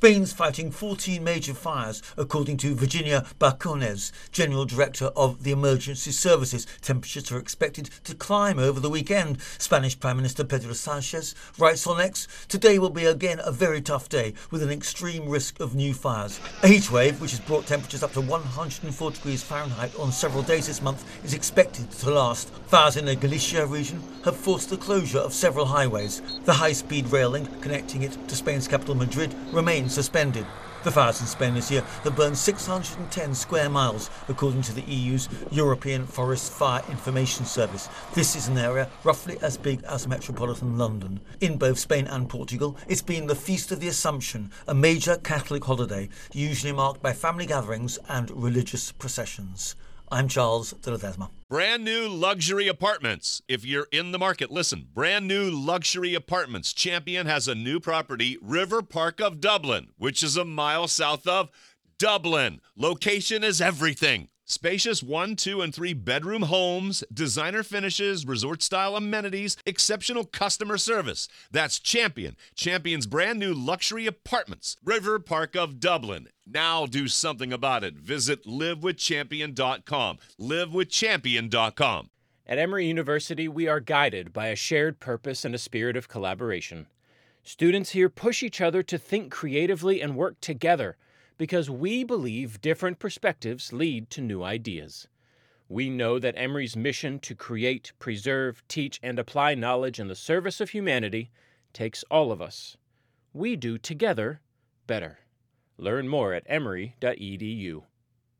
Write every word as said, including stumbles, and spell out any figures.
Spain's fighting fourteen major fires, according to Virginia Barcones, General Director of the Emergency Services. Temperatures are expected to climb over the weekend. Spanish Prime Minister Pedro Sanchez writes on X, "Today will be again a very tough day with an extreme risk of new fires." A heatwave, which has brought temperatures up to one hundred four degrees Fahrenheit on several days this month, is expected to last. Fires in the Galicia region have forced the closure of several highways. The high-speed rail link connecting it to Spain's capital Madrid remains suspended. The fires in Spain this year have burned six hundred ten square miles, according to the E U's European Forest Fire Information Service. This is an area roughly as big as metropolitan London. In both Spain and Portugal, it's been the Feast of the Assumption, a major Catholic holiday, usually marked by family gatherings and religious processions. I'm Charles de Ledesma. Brand new luxury apartments. If you're in the market, listen. Brand new luxury apartments. Champion has a new property, River Park of Dublin, which is a mile south of Dublin. Location is everything. Spacious one, two, and three bedroom homes, designer finishes, resort-style amenities, exceptional customer service. That's Champion. Champion's brand new luxury apartments. River Park of Dublin. Now do something about it. Visit live with champion dot com. live with champion dot com. At Emory University, we are guided by a shared purpose and a spirit of collaboration. Students here push each other to think creatively and work together, because we believe different perspectives lead to new ideas. We know that Emory's mission to create, preserve, teach, and apply knowledge in the service of humanity takes all of us. We do together better. Learn more at emory dot e d u.